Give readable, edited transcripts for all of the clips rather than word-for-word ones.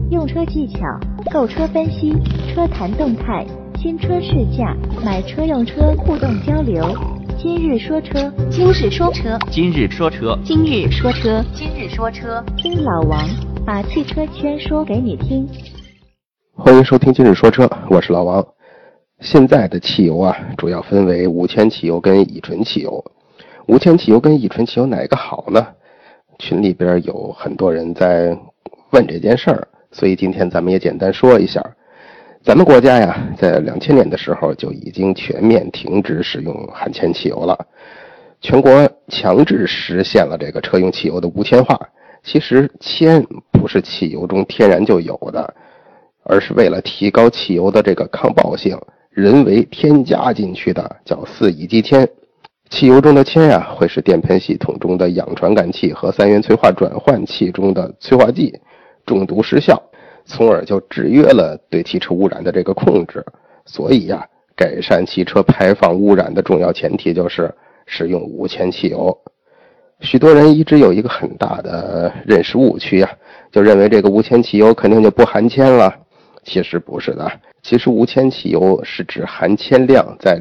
用车技巧、购车分析、车坛动态、新车试驾、买车用车互动交流。今日说车， 今日说车， 今日说车， 今日说车， 今日说车，听老王把汽车圈说给你听。 欢迎收听今日说车，我是老王。现在的汽油主要分为无铅汽油跟乙醇汽油。无铅汽油跟乙醇汽油哪个好呢？群里边有很多人在问这件事儿，所以今天咱们也简单说一下。咱们国家在2000年的时候就已经全面停止使用含铅汽油了，全国强制实现了这个车用汽油的无铅化。其实铅不是汽油中天然就有的，而是为了提高汽油的这个抗爆性，人为添加进去的，叫4乙基铅。汽油中的铅会使电喷系统中的氧传感器和三元催化转换器中的催化剂中毒失效，从而就制约了对汽车污染的这个控制。所以改善汽车排放污染的重要前提就是使用无铅汽油。许多人一直有一个很大的认识误区就认为这个无铅汽油肯定就不含铅了。其实不是的，其实无铅汽油是指含铅量在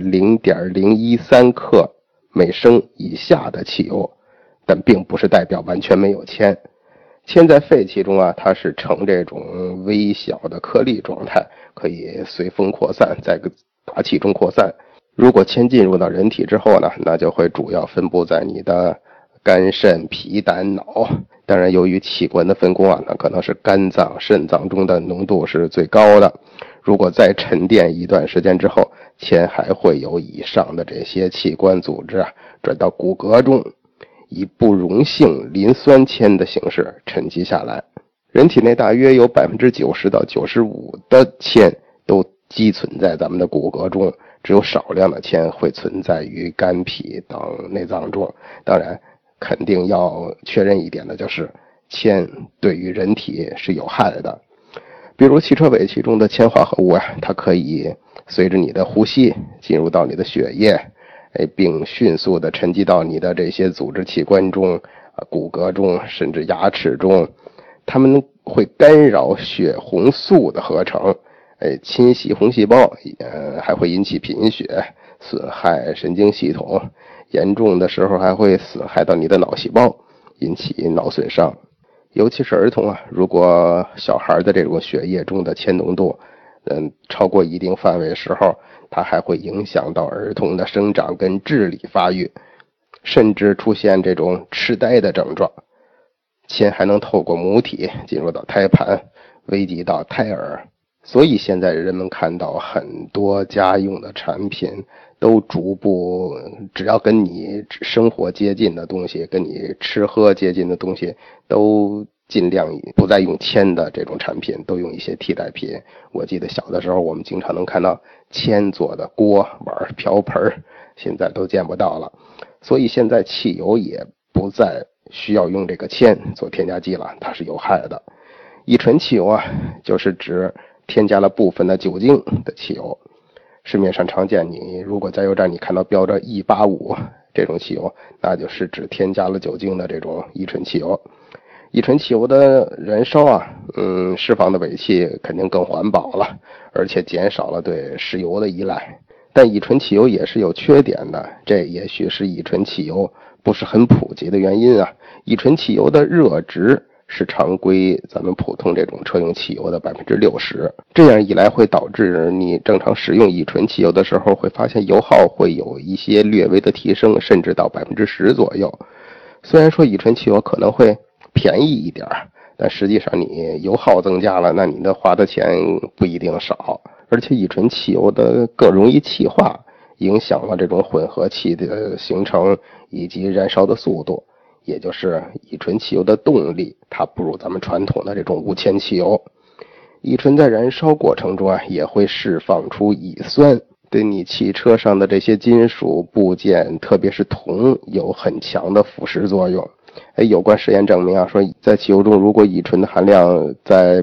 0.013 克每升以下的汽油，但并不是代表完全没有铅。铅在废气中它是呈这种微小的颗粒状态，可以随风扩散，在大气中扩散。如果铅进入到人体之后呢，那就会主要分布在你的肝、肾、脾、胆、脑。当然由于器官的分工那可能是肝脏、肾脏中的浓度是最高的。如果再沉淀一段时间之后，铅还会由以上的这些器官组织转到骨骼中，以不溶性磷酸铅的形式沉积下来。人体内大约有 90% 到 95% 的铅都积存在咱们的骨骼中，只有少量的铅会存在于肝脾等内脏中。当然肯定要确认一点的就是铅对于人体是有害的。比如汽车尾气中的铅化合物它可以随着你的呼吸进入到你的血液，并迅速的沉积到你的这些组织器官中、骨骼中，甚至牙齿中。它们会干扰血红素的合成，侵袭红细胞，还会引起贫血，损害神经系统，严重的时候还会损害到你的脑细胞，引起脑损伤。尤其是儿童如果小孩的这种血液中的铅浓度超过一定范围的时候，它还会影响到儿童的生长跟智力发育，甚至出现这种痴呆的症状。铅还能透过母体进入到胎盘，危及到胎儿。所以现在人们看到很多家用的产品都逐步，只要跟你生活接近的东西，跟你吃喝接近的东西，都尽量不再用铅的这种产品，都用一些替代品。我记得小的时候我们经常能看到铅做的锅、碗、瓢盆，现在都见不到了。所以现在汽油也不再需要用这个铅做添加剂了，它是有害的。乙醇汽油就是指添加了部分的酒精的汽油。市面上常见，你如果加油站你看到标着185这种汽油，那就是指添加了酒精的这种乙醇汽油。乙醇汽油的燃烧释放的尾气肯定更环保了，而且减少了对石油的依赖。但乙醇汽油也是有缺点的，这也许是乙醇汽油不是很普及的原因乙醇汽油的热值是常规咱们普通这种车用汽油的 60%， 这样一来会导致你正常使用乙醇汽油的时候，会发现油耗会有一些略微的提升，甚至到 10% 左右。虽然说乙醇汽油可能会便宜一点，但实际上你油耗增加了，那你的花的钱不一定少。而且乙醇汽油的更容易气化，影响了这种混合气的形成以及燃烧的速度，也就是乙醇汽油的动力它不如咱们传统的这种无铅汽油。乙醇在燃烧过程中也会释放出乙酸，对你汽车上的这些金属部件，特别是铜有很强的腐蚀作用。有关实验证明说在汽油中如果乙醇的含量在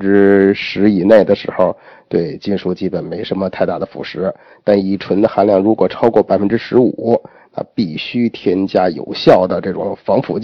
10% 以内的时候，对金属基本没什么太大的腐蚀，但乙醇的含量如果超过 15%， 那必须添加有效的这种防腐剂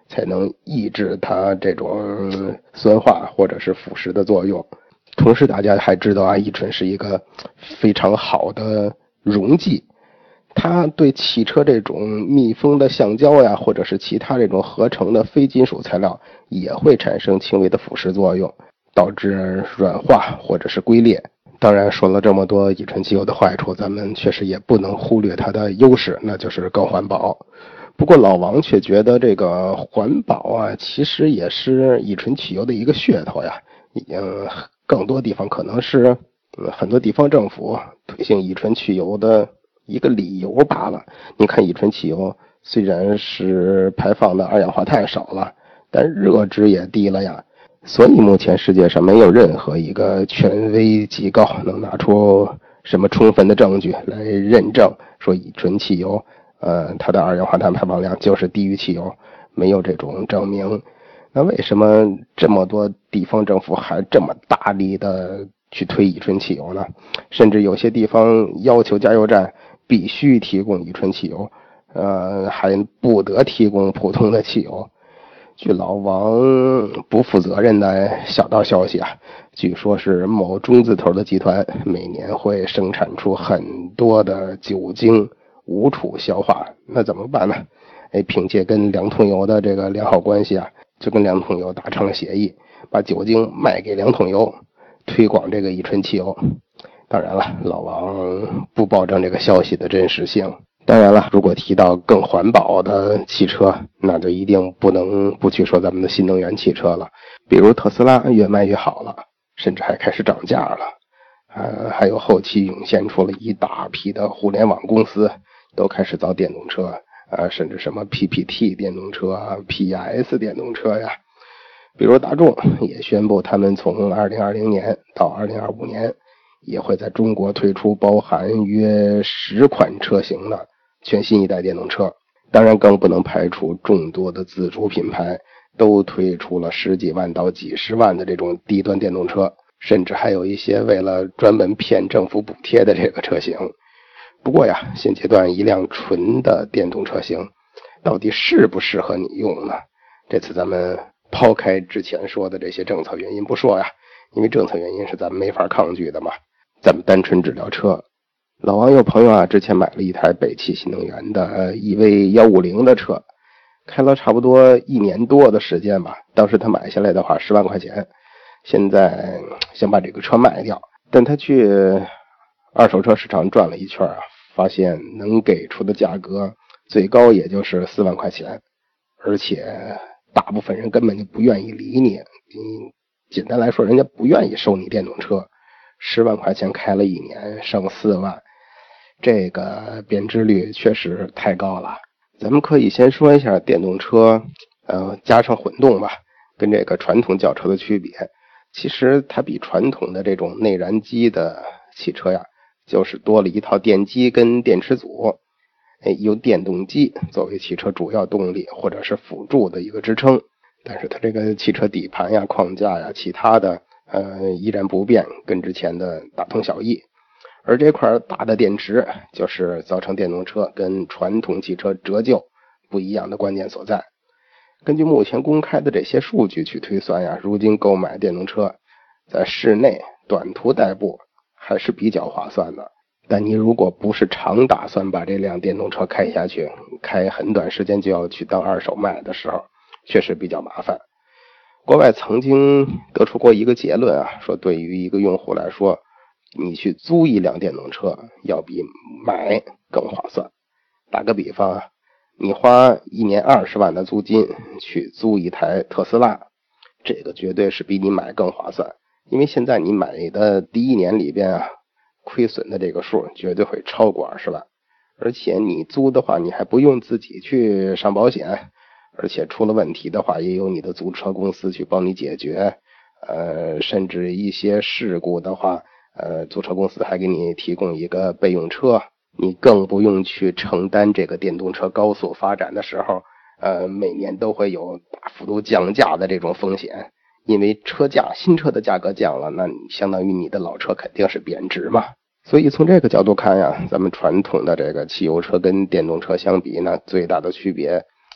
才能抑制它这种酸化或者是腐蚀的作用。同时大家还知道啊，乙醇是一个非常好的溶剂，它对汽车这种密封的橡胶呀，或者是其他这种合成的非金属材料也会产生轻微的腐蚀作用，导致软化或者是龟裂。当然说了这么多乙醇汽油的坏处，咱们确实也不能忽略它的优势，那就是更环保。不过老王却觉得这个环保啊，其实也是乙醇汽油的一个噱头呀。更多地方可能是很多地方政府推行乙醇汽油的一个理由罢了。你看乙醇汽油虽然是排放的二氧化碳少了，但热值也低了呀。所以目前世界上没有任何一个权威机构能拿出什么充分的证据来认证说乙醇汽油它的二氧化碳排放量就是低于汽油，没有这种证明。那为什么这么多地方政府还这么大力的去推乙醇汽油呢？甚至有些地方要求加油站必须提供乙醇汽油，还不得提供普通的汽油。据老王不负责任的小道消息啊，据说是某中字头的集团每年会生产出很多的酒精无处消化，那怎么办呢？凭借跟两桶油的这个良好关系啊，就跟两桶油达成了协议，把酒精卖给两桶油，推广这个乙醇汽油。当然了，老王不保证这个消息的真实性。当然了，如果提到更环保的汽车，那就一定不能不去说咱们的新能源汽车了。比如特斯拉越卖越好了，甚至还开始涨价了。还有后期涌现出了一大批的互联网公司都开始造电动车，甚至什么 PPT 电动车啊、PS 电动车呀。比如大众也宣布他们从2020年到2025年也会在中国推出包含约10款车型的全新一代电动车。当然更不能排除众多的自主品牌都推出了10几万到几十万的这种低端电动车，甚至还有一些为了专门骗政府补贴的这个车型。不过呀，现阶段一辆纯的电动车型到底适不适合你用呢？这次咱们抛开之前说的这些政策原因不说呀，因为政策原因是咱们没法抗拒的嘛。咱们单纯只聊车。老王有朋友啊，之前买了一台北汽新能源的EV150的车，开了差不多1年多的时间吧。当时他买下来的话10万块钱，现在想把这个车卖掉，但他去二手车市场转了一圈啊，发现能给出的价格最高也就是4万块钱，而且大部分人根本就不愿意理你。简单来说，人家不愿意收你电动车。10万块钱开了1年，剩4万，这个贬值率确实太高了。咱们可以先说一下电动车，加上混动吧，跟这个传统轿车的区别。其实它比传统的这种内燃机的汽车呀，就是多了一套电机跟电池组，由电动机作为汽车主要动力或者是辅助的一个支撑。但是它这个汽车底盘呀、框架呀、其他的依然不变，跟之前的大同小异。而这块大的电池就是造成电动车跟传统汽车折旧不一样的关键所在。根据目前公开的这些数据去推算呀，如今购买电动车在市内短途代步还是比较划算的。但你如果不是常打算把这辆电动车开下去，开很短时间就要去当二手卖的时候，确实比较麻烦。国外曾经得出过一个结论啊，说对于一个用户来说，你去租一辆电动车要比买更划算。打个比方啊，你花1年20万的租金去租一台特斯拉，这个绝对是比你买更划算。因为现在你买的第1年里边啊，亏损的这个数绝对会超过20万，而且你租的话，你还不用自己去上保险，而且出了问题的话，也有你的租车公司去帮你解决。甚至一些事故的话，租车公司还给你提供一个备用车，你更不用去承担这个电动车高速发展的时候，每年都会有大幅度降价的这种风险。因为新车的价格降了，那你相当于你的老车肯定是贬值嘛。所以从这个角度看呀，咱们传统的这个汽油车跟电动车相比呢，最大的区别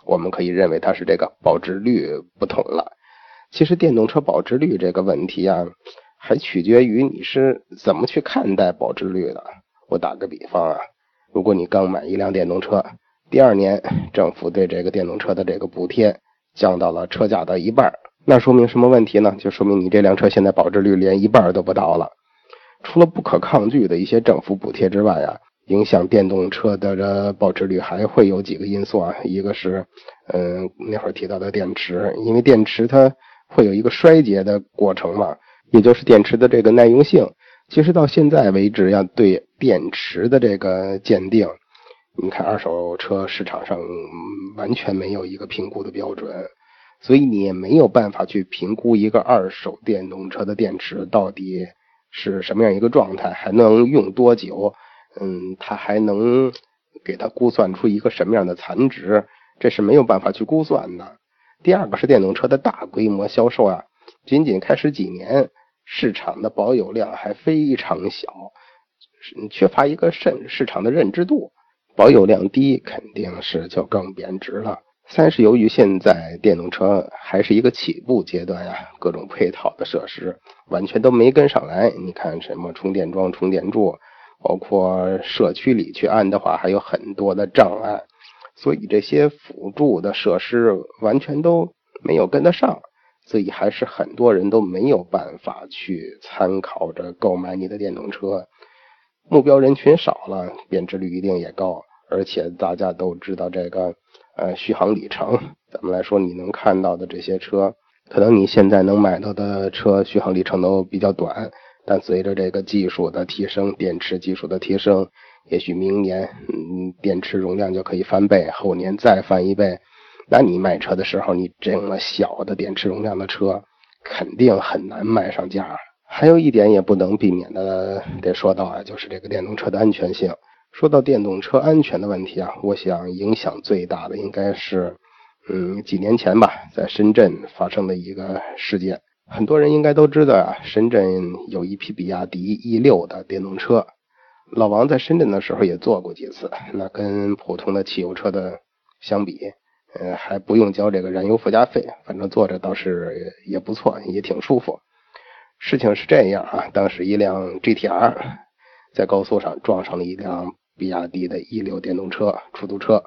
我们可以认为它是这个保值率不同了。其实电动车保值率这个问题啊，还取决于你是怎么去看待保值率的。我打个比方啊，如果你刚买一辆电动车，第2年政府对这个电动车的这个补贴降到了车价的1半，那说明什么问题呢？就说明你这辆车现在保值率连1半都不到了。除了不可抗拒的一些政府补贴之外啊，影响电动车的保值率还会有几个因素啊。一个是那会儿提到的电池，因为电池它会有一个衰竭的过程嘛，也就是电池的这个耐用性。其实到现在为止要对电池的这个鉴定，你看二手车市场上完全没有一个评估的标准，所以你也没有办法去评估一个二手电动车的电池到底是什么样一个状态，还能用多久，它还能给它估算出一个什么样的残值，这是没有办法去估算的。第二个是电动车的大规模销售啊，仅仅开始几年，市场的保有量还非常小，缺乏一个市场的认知度，保有量低肯定是就更贬值了。三是由于现在电动车还是一个起步阶段呀，各种配套的设施完全都没跟上来。你看什么充电桩、充电柱，包括社区里去安的话还有很多的障碍，所以这些辅助的设施完全都没有跟得上，所以还是很多人都没有办法去参考着购买你的电动车。目标人群少了，贬值率一定也高，而且大家都知道这个续航里程，咱们来说你能看到的这些车，可能你现在能买到的车续航里程都比较短，但随着这个技术的提升，电池技术的提升，也许明年电池容量就可以翻倍，后年再翻1倍，那你卖车的时候，你这么小的电池容量的车肯定很难卖上价。还有一点也不能避免的得说到啊，就是这个电动车的安全性。说到电动车安全的问题啊，我想影响最大的应该是几年前吧，在深圳发生的一个事件。很多人应该都知道啊，深圳有一批比亚迪 E6 的电动车，老王在深圳的时候也坐过几次，那跟普通的汽油车的相比，还不用交这个燃油附加费，反正坐着倒是也不错，也挺舒服。事情是这样啊，当时一辆 GTR 在高速上撞上了一辆比亚迪的 E6 电动车出租车，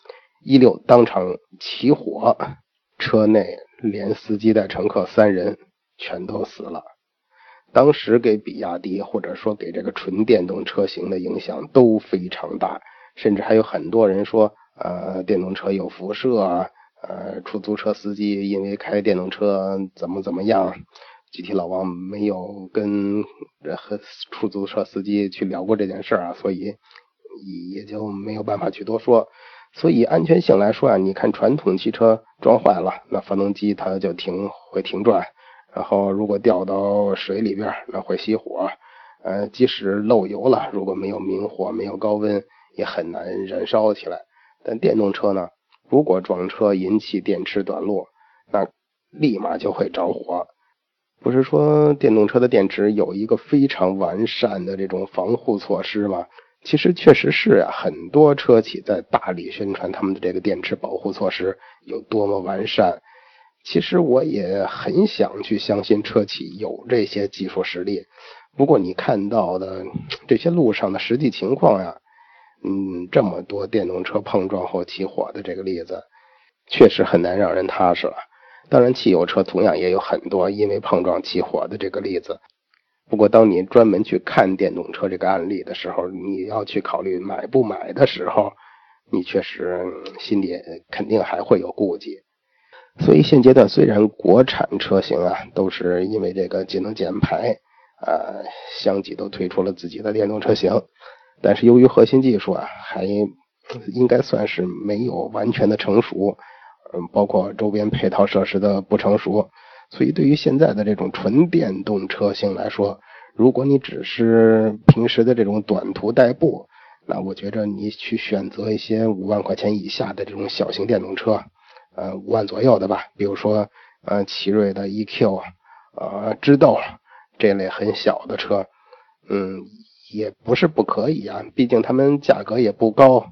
E6 当场起火，车内连司机带乘客3人全都死了。当时给比亚迪或者说给这个纯电动车型的影响都非常大，甚至还有很多人说电动车有辐射啊，出租车司机因为开电动车怎么样。具体老王没有跟出租车司机去聊过这件事啊，所以也就没有办法去多说。所以安全性来说啊，你看传统汽车撞坏了，那发动机它就会停转，然后如果掉到水里边，那会熄火。即使漏油了，如果没有明火，没有高温，也很难燃烧起来。但电动车呢，如果撞车引起电池短路，那立马就会着火。不是说电动车的电池有一个非常完善的这种防护措施吗？其实确实是啊，很多车企在大力宣传他们的这个电池保护措施有多么完善。其实我也很想去相信车企有这些技术实力，不过你看到的这些路上的实际情况呀，这么多电动车碰撞后起火的这个例子，确实很难让人踏实了。当然汽油车同样也有很多因为碰撞起火的这个例子，不过当你专门去看电动车这个案例的时候，你要去考虑买不买的时候，你确实心里肯定还会有顾忌。所以现阶段虽然国产车型啊都是因为这个节能减排相继都推出了自己的电动车型，但是由于核心技术啊还应该算是没有完全的成熟，包括周边配套设施的不成熟，所以对于现在的这种纯电动车型来说，如果你只是平时的这种短途代步，那我觉着你去选择一些5万块钱以下的这种小型电动车，5万左右的吧，比如说奇瑞的 EQ 知豆这类很小的车，也不是不可以啊，毕竟他们价格也不高，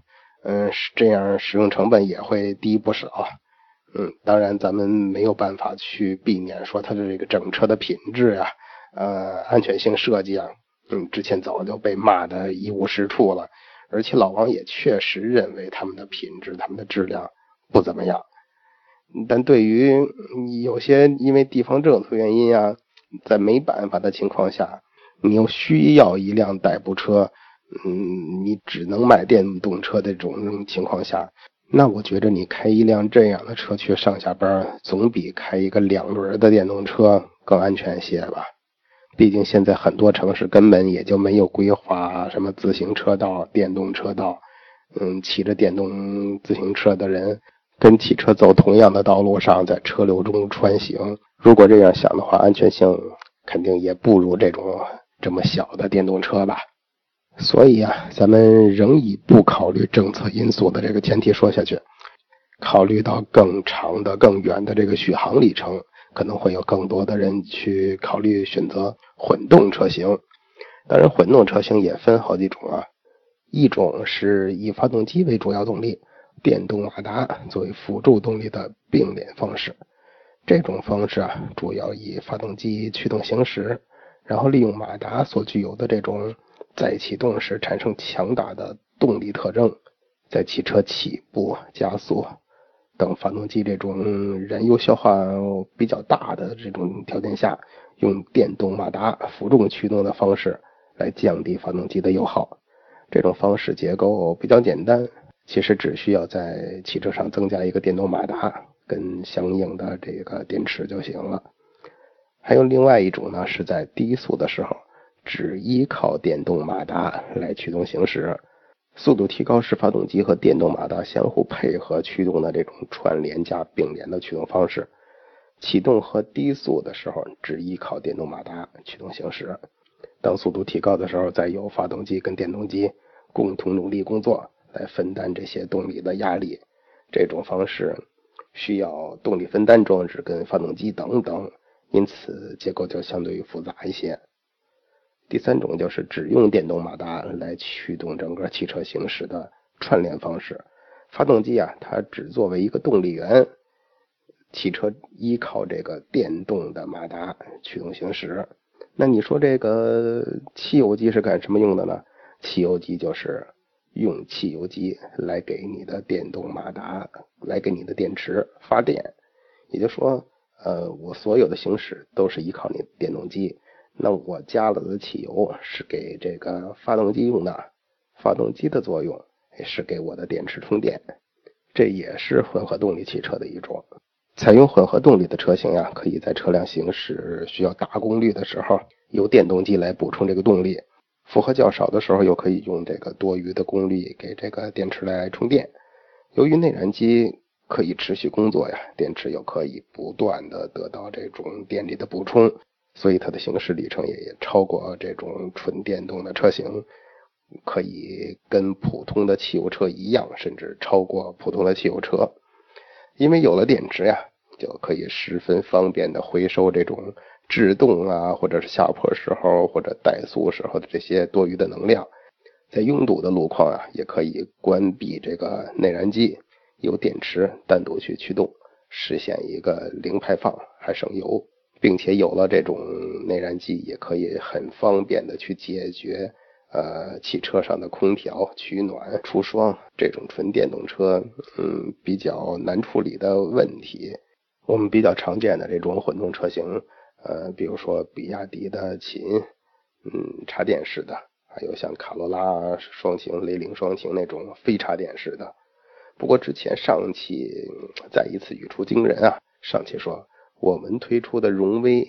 这样使用成本也会低不少。当然咱们没有办法去避免说它的这个整车的品质啊，安全性设计啊，之前早就被骂得一无是处了，而且老王也确实认为他们的品质、他们的质量不怎么样。但对于有些因为地方政策原因啊，在没办法的情况下，你又需要一辆代步车，你只能买电动车的这种情况下，那我觉得你开一辆这样的车去上下班，总比开一个2轮的电动车更安全些吧。毕竟现在很多城市根本也就没有规划什么自行车道、电动车道，骑着电动自行车的人跟汽车走同样的道路上，在车流中穿行。如果这样想的话，安全性肯定也不如这么小的电动车吧。所以啊，咱们仍以不考虑政策因素的这个前提说下去，考虑到更长的、更远的这个续航里程，可能会有更多的人去考虑选择混动车型。当然，混动车型也分好几种啊，一种是以发动机为主要动力，电动马达作为辅助动力的并联方式。这种方式啊，主要以发动机驱动行驶，然后利用马达所具有的这种在启动时产生强大的动力特征，在汽车起步、加速等发动机这种燃油消耗比较大的这种条件下，用电动马达辅助驱动的方式来降低发动机的油耗。这种方式结构比较简单，其实只需要在汽车上增加一个电动马达跟相应的这个电池就行了。还有另外一种呢，是在低速的时候只依靠电动马达来驱动行驶。速度提高是发动机和电动马达相互配合驱动的这种串联加并联的驱动方式。启动和低速的时候只依靠电动马达驱动行驶，当速度提高的时候，再由发动机跟电动机共同努力工作来分担这些动力的压力。这种方式需要动力分担装置跟发动机等等，因此结构就相对于复杂一些。第三种就是只用电动马达来驱动整个汽车行驶的串联方式。发动机啊，它只作为一个动力源，汽车依靠这个电动的马达驱动行驶。那你说这个汽油机是干什么用的呢？汽油机就是用汽油机来给你的电动马达，来给你的电池发电。也就是说，我所有的行驶都是依靠你的电动机。那我加了的汽油是给这个发动机用的，发动机的作用是给我的电池充电。这也是混合动力汽车的一种。采用混合动力的车型呀，可以在车辆行驶需要大功率的时候，由电动机来补充这个动力；负荷较少的时候，又可以用这个多余的功率给这个电池来充电。由于内燃机可以持续工作呀，电池又可以不断的得到这种电力的补充，所以它的行驶里程也超过这种纯电动的车型，可以跟普通的汽油车一样，甚至超过普通的汽油车。因为有了电池呀，就可以十分方便的回收这种制动啊，或者是下坡时候或者怠速时候的这些多余的能量。在拥堵的路况啊，也可以关闭这个内燃机，由电池单独去驱动，实现一个零排放还省油，并且有了这种内燃机，也可以很方便的去解决汽车上的空调、取暖、除霜这种纯电动车比较难处理的问题。我们比较常见的这种混动车型，比如说比亚迪的秦，插电式的，还有像卡罗拉双擎、雷凌双擎那种非插电式的。不过之前上汽再一次语出惊人啊，上汽说我们推出的荣威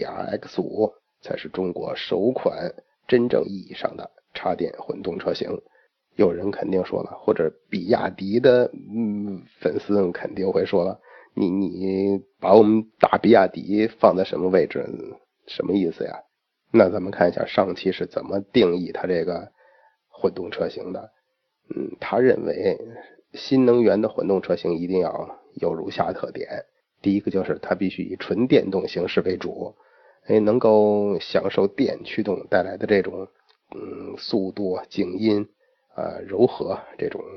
ERX5 才是中国首款真正意义上的插电混动车型。有人肯定说了，或者比亚迪的粉丝肯定会说了，你把我们大比亚迪放在什么位置，什么意思呀？那咱们看一下上汽是怎么定义它这个混动车型的。他认为新能源的混动车型一定要有如下特点。第一个就是它必须以纯电动形式为主，能够享受电驱动带来的这种速度、静音、柔和这种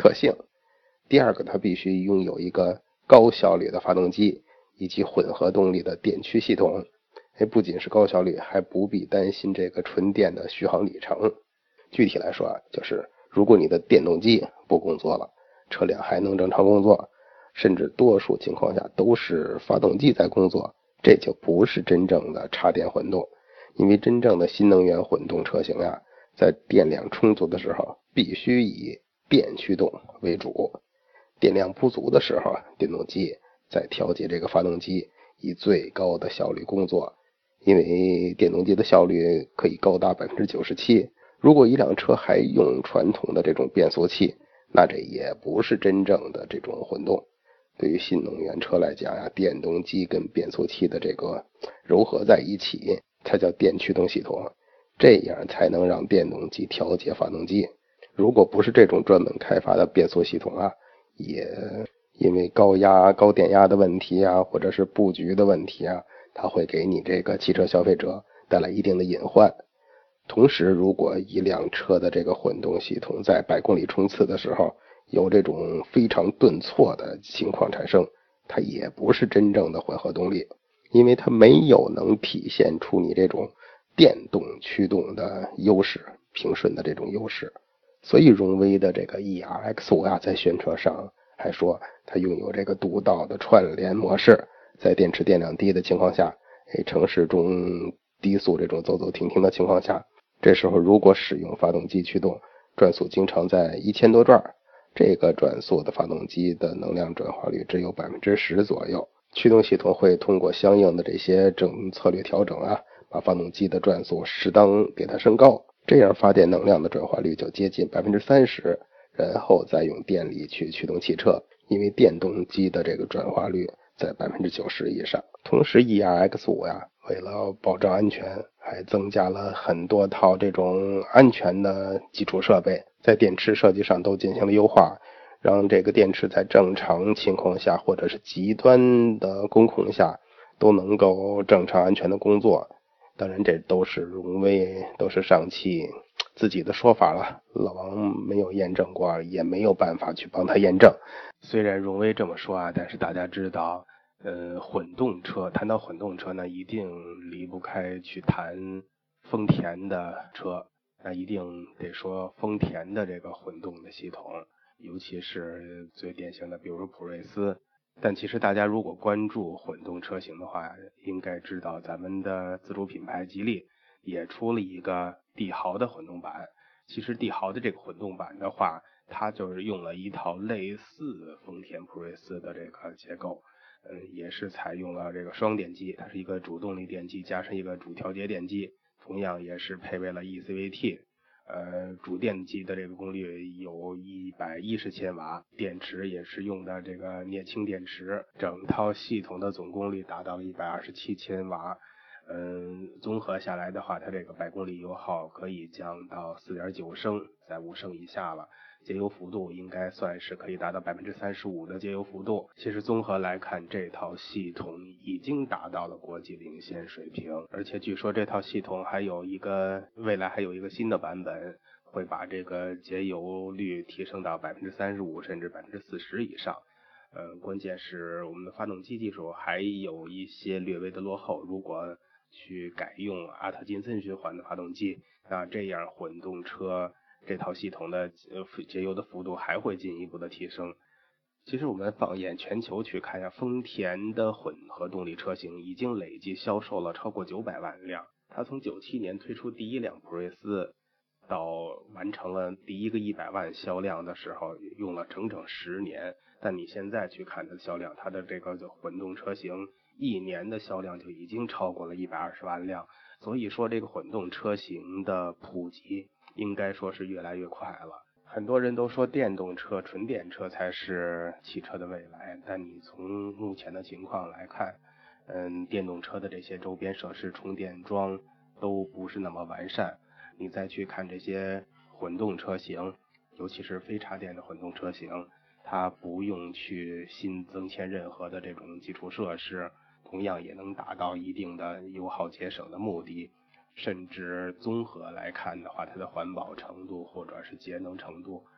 特性。第二个，它必须拥有一个高效率的发动机以及混合动力的电驱系统。不仅是高效率，还不必担心这个纯电的续航里程。具体来说啊，就是如果你的电动机不工作了，车辆还能正常工作，甚至多数情况下都是发动机在工作，这就不是真正的插电混动。因为真正的新能源混动车型啊，在电量充足的时候必须以电驱动为主，电量不足的时候电动机在调节这个发动机以最高的效率工作。因为电动机的效率可以高达 97%， 如果一辆车还用传统的这种变速器，那这也不是真正的这种混动。对于新能源车来讲呀，电动机跟变速器的这个糅合在一起才叫电驱动系统，这样才能让电动机调节发动机。如果不是这种专门开发的变速系统啊，也因为高电压的问题啊，或者是布局的问题啊，它会给你这个汽车消费者带来一定的隐患。同时，如果一辆车的这个混动系统在100公里冲刺的时候有这种非常顿挫的情况产生，它也不是真正的混合动力，因为它没有能体现出你这种电动驱动的优势，平顺的这种优势。所以荣威的这个 ERX5 啊，在宣传上还说它拥有这个独到的串联模式，在电池电量低的情况下，城市中低速这种走走停停的情况下，这时候如果使用发动机驱动，转速经常在1000多转，这个转速的发动机的能量转化率只有 10% 左右。驱动系统会通过相应的这些策略调整啊，把发动机的转速适当给它升高，这样发电能量的转化率就接近 30%， 然后再用电力去驱动汽车，因为电动机的这个转化率在 90% 以上。同时 ERX5 呀，为了保障安全，还增加了很多套这种安全的基础设备，在电池设计上都进行了优化，让这个电池在正常情况下或者是极端的工况下都能够正常安全的工作。当然这都是荣威，都是上汽自己的说法了，老王没有验证过，也没有办法去帮他验证。虽然荣威这么说啊，但是大家知道混动车，谈到混动车呢，一定离不开去谈丰田的车，那一定得说丰田的这个混动的系统，尤其是最典型的比如说普锐斯。但其实大家如果关注混动车型的话，应该知道咱们的自主品牌吉利也出了一个帝豪的混动版。其实帝豪的这个混动版的话，它就是用了一套类似丰田普锐斯的这个结构，也是采用了这个双电机，它是一个主动力电机加上一个主调节电机，同样也是配备了 eCVT。主电机的这个功率有110千瓦，电池也是用的这个镍氢电池，整套系统的总功率达到了127千瓦。综合下来的话，它这个100公里油耗可以降到 4.9 升，在5升以下了。节油幅度应该算是可以达到 35% 的节油幅度。其实综合来看，这套系统已经达到了国际领先水平，而且据说这套系统未来还有一个新的版本，会把这个节油率提升到 35% 甚至 40% 以上。关键是我们的发动机技术还有一些略微的落后，如果去改用阿特金森循环的发动机，那这样混动车这套系统的节油的幅度还会进一步的提升。其实我们放眼全球去看一下，丰田的混合动力车型已经累计销售了超过900万辆。它从97年推出第一辆普锐斯，到完成了第一个100万销量的时候，用了整整10年。但你现在去看它的销量，它的这个混动车型1年的销量就已经超过了120万辆。所以说这个混动车型的普及应该说是越来越快了。很多人都说电动车、纯电车才是汽车的未来，但你从目前的情况来看，电动车的这些周边设施、充电桩都不是那么完善。你再去看这些混动车型，尤其是非插电的混动车型，它不用去新增添任何的这种基础设施，同样也能达到一定的油耗节省的目的。甚至综合来看的话，它的环保程度或者是节能程度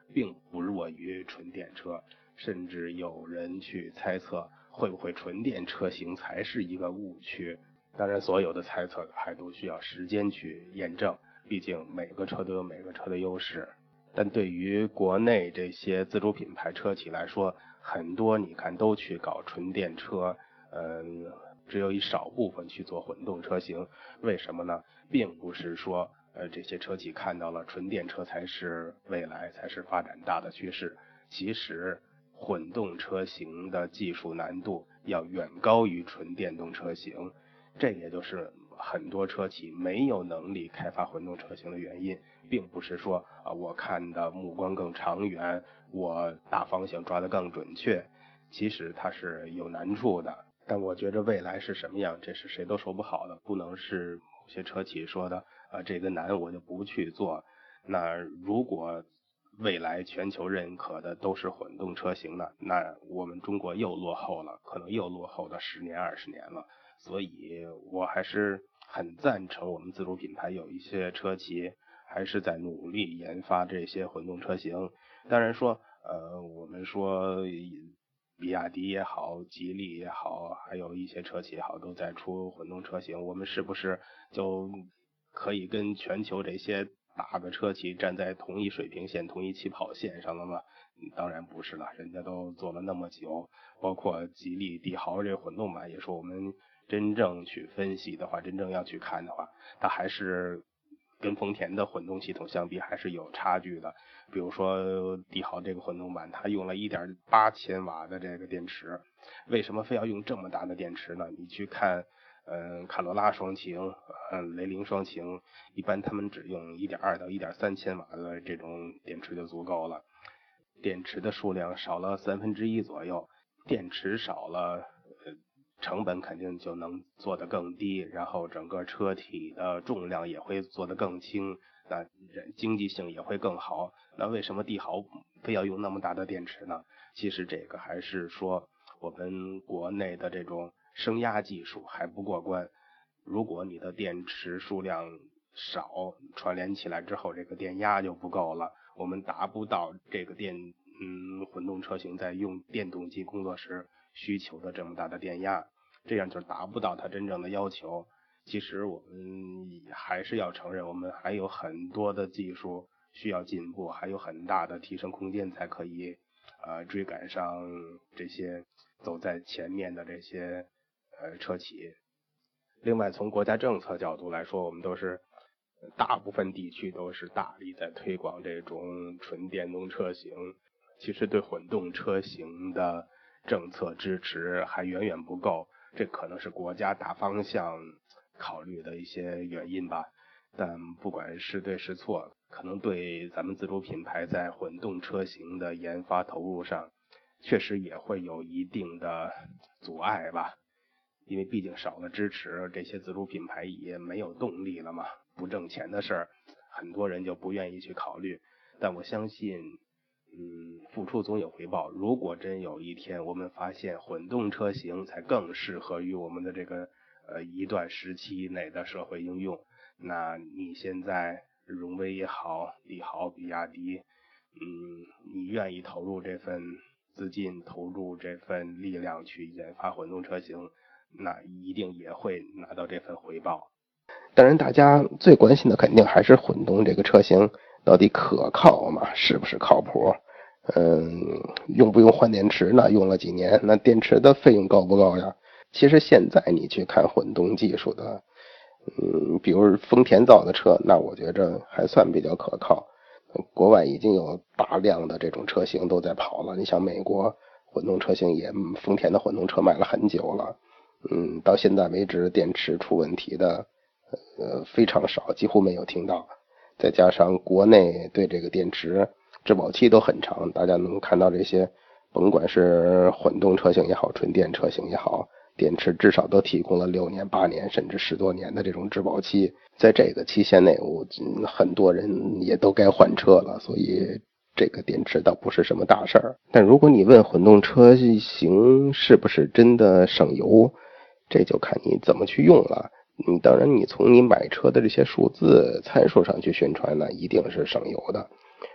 并不弱于纯电车，甚至有人去猜测会不会纯电车型才是一个误区。当然所有的猜测还都需要时间去验证，毕竟每个车都有每个车的优势。但对于国内这些自主品牌车企来说，很多你看都去搞纯电车，只有一少部分去做混动车型。为什么呢？并不是说这些车企看到了纯电车才是未来，才是发展大的趋势。其实混动车型的技术难度要远高于纯电动车型，这也就是很多车企没有能力开发混动车型的原因，并不是说我看的目光更长远，我大方向抓得更准确，其实它是有难处的。但我觉着未来是什么样，这是谁都说不好的，不能是某些车企说的这个难我就不去做。那如果未来全球认可的都是混动车型呢，那我们中国又落后了，可能又落后了10年20年了。所以我还是很赞成我们自主品牌有一些车企还是在努力研发这些混动车型。当然说我们说比亚迪也好，吉利也好，还有一些车企也好，都在出混动车型，我们是不是就可以跟全球这些大的车企站在同一水平线、同一起跑线上了吗？当然不是了，人家都做了那么久，包括吉利帝豪这个混动版也说，我们真正去分析的话，真正要去看的话，它还是跟丰田的混动系统相比还是有差距的。比如说帝豪这个混动版，它用了 1.8 千瓦的这个电池，为什么非要用这么大的电池呢？你去看卡罗拉双擎，雷凌双擎，一般他们只用 1.2 到 1.3 千瓦的这种电池就足够了。电池的数量少了1/3左右，电池少了成本肯定就能做得更低，然后整个车体的重量也会做得更轻，那经济性也会更好。那为什么帝豪非要用那么大的电池呢？其实这个还是说我们国内的这种升压技术还不过关。如果你的电池数量少，串联起来之后这个电压就不够了，我们达不到这个混动车型在用电动机工作时需求的这么大的电压，这样就达不到它真正的要求。其实我们还是要承认，我们还有很多的技术需要进步，还有很大的提升空间，才可以追赶上这些走在前面的这些车企。另外从国家政策角度来说，我们都是大部分地区都是大力在推广这种纯电动车型，其实对混动车型的政策支持还远远不够，这可能是国家大方向考虑的一些原因吧。但不管是对是错，可能对咱们自主品牌在混动车型的研发投入上确实也会有一定的阻碍吧。因为毕竟少了支持，这些自主品牌也没有动力了嘛，不挣钱的事儿，很多人就不愿意去考虑。但我相信付出总有回报，如果真有一天我们发现混动车型才更适合于我们的这个一段时期内的社会应用，那你现在荣威也好，帝豪、比亚迪，你愿意投入这份资金，投入这份力量去研发混动车型，那一定也会拿到这份回报。当然大家最关心的肯定还是混动这个车型到底可靠吗？是不是靠谱？用不用换电池呢？用了几年，那电池的费用高不高呀？其实现在你去看混动技术的比如丰田造的车，那我觉着还算比较可靠。国外已经有大量的这种车型都在跑了，你像美国混动车型丰田的混动车卖了很久了，到现在为止电池出问题的非常少，几乎没有听到。再加上国内对这个电池质保期都很长，大家能看到这些甭管是混动车型也好，纯电车型也好，电池至少都提供了6年、8年甚至10多年的这种质保期。在这个期限内，很多人也都该换车了，所以这个电池倒不是什么大事儿。但如果你问混动车型是不是真的省油，这就看你怎么去用了。当然你从你买车的这些数字参数上去宣传呢，一定是省油的。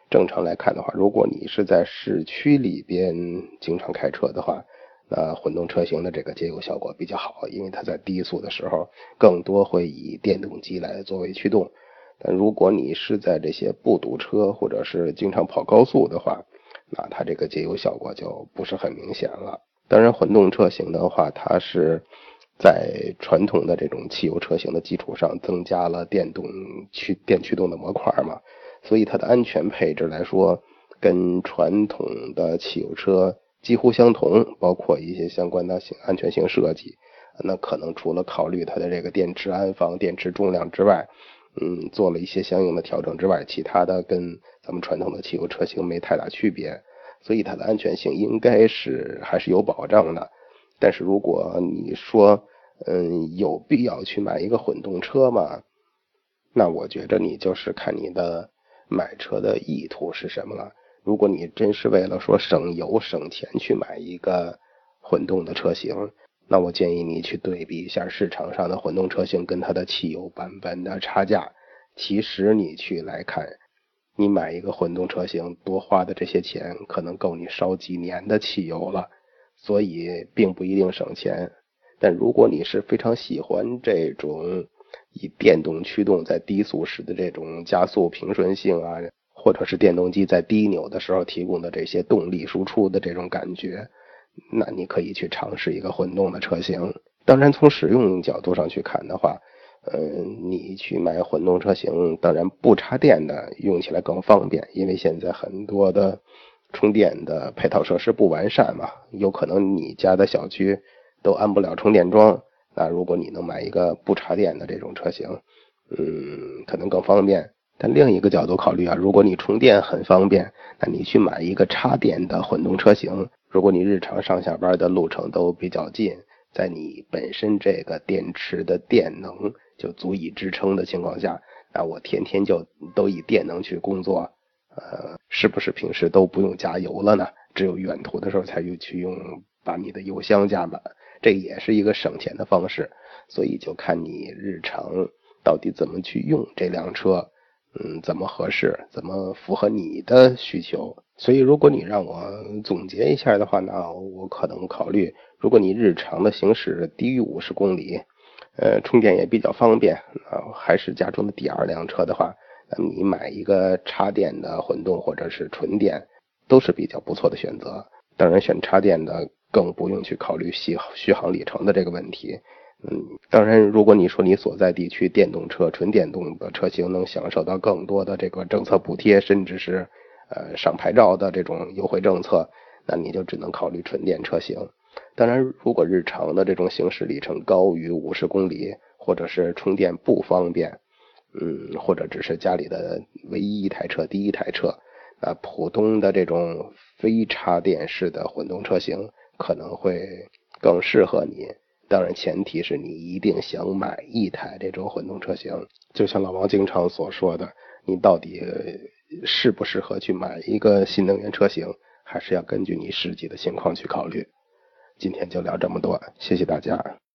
正常来看的话，如果你是在市区里边经常开车的话，那混动车型的这个节油效果比较好，因为它在低速的时候更多会以电动机来作为驱动。但如果你是在这些不堵车或者是经常跑高速的话，那它这个节油效果就不是很明显了。当然混动车型的话，它是在传统的这种汽油车型的基础上增加了电驱动的模块嘛，所以它的安全配置来说跟传统的汽油车几乎相同，包括一些相关的安全性设计。那可能除了考虑它的这个电池安放、电池重量之外，做了一些相应的调整之外，其他的跟咱们传统的汽油车型没太大区别，所以它的安全性应该是还是有保障的。但是如果你说有必要去买一个混动车吗？那我觉得你就是看你的买车的意图是什么了。如果你真是为了说省油省钱去买一个混动的车型，那我建议你去对比一下市场上的混动车型跟它的汽油版本的差价。其实你去来看，你买一个混动车型多花的这些钱可能够你烧几年的汽油了，所以并不一定省钱。但如果你是非常喜欢这种以电动驱动在低速时的这种加速平顺性啊，或者是电动机在低扭的时候提供的这些动力输出的这种感觉，那你可以去尝试一个混动的车型。当然从使用角度上去看的话，你去买混动车型，当然不插电的用起来更方便，因为现在很多的充电的配套设施不完善嘛，有可能你家的小区都安不了充电桩。那如果你能买一个不插电的这种车型，可能更方便。但另一个角度考虑啊，如果你充电很方便，那你去买一个插电的混动车型，如果你日常上下班的路程都比较近，在你本身这个电池的电能就足以支撑的情况下，那我天天就都以电能去工作，是不是平时都不用加油了呢？只有远途的时候才去用把你的油箱加满，这也是一个省钱的方式。所以就看你日常到底怎么去用这辆车，怎么合适，怎么符合你的需求。所以如果你让我总结一下的话，那我可能考虑，如果你日常的行驶低于50公里，充电也比较方便，还是家中的第二辆车的话，那么你买一个插电的混动或者是纯电都是比较不错的选择。当然选插电的更不用去考虑续航里程的这个问题。当然如果你说你所在地区电动车纯电动的车型能享受到更多的这个政策补贴，甚至是上牌照的这种优惠政策，那你就只能考虑纯电车型。当然如果日常的这种行驶里程高于50公里，或者是充电不方便，或者只是家里的唯一一台车第一台车，那普通的这种非插电式的混动车型可能会更适合你。当然前提是你一定想买一台这种混动车型。就像老王经常所说的，你到底适不适合去买一个新能源车型，还是要根据你实际的情况去考虑。今天就聊这么多，谢谢大家。